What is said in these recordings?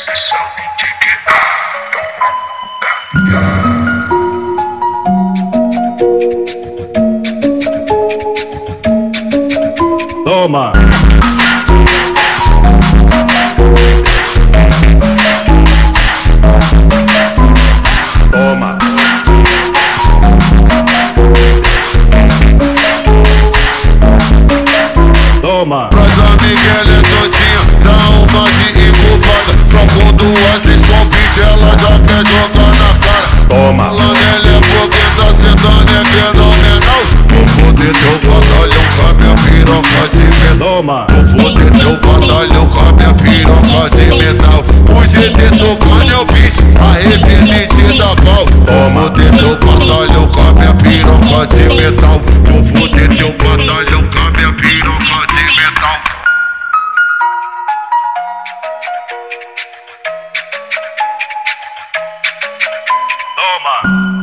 Toma! Toma! Toma! Pras amigas ela é soltinha, dá uma de incubada. Só com duas escompite ela já quer jogar na cara. Toma! Falando ela é fogueta, sentando é fenomenal. Vou foder teu batalhão com a minha piroca de metal. Toma! Vou foder teu batalhão com a minha piroca de metal. O GT tocando é o bicho, arrependente da pau. Vou foder teu batalhão com a minha piroca de metal. Vou foder teu batalhão com a minha piroca de metal. Toma!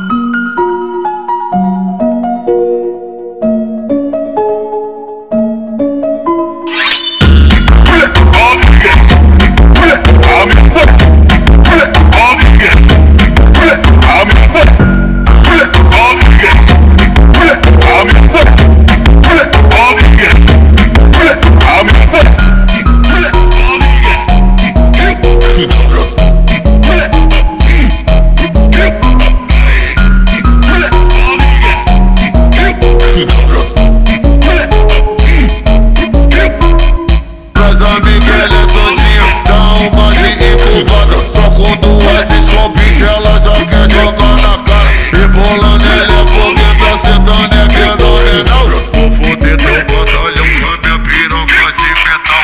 Pras amigas ela é soltinha, dá uma de incubada. Só com duas escompite ela já quer jogar na cara. Rebolando ela é fogueta, sentando é fenomenal. Vou foder teu batalhão com a minha piroca de metal.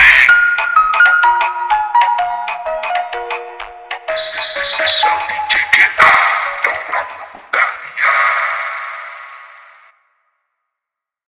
Esse é o DJ que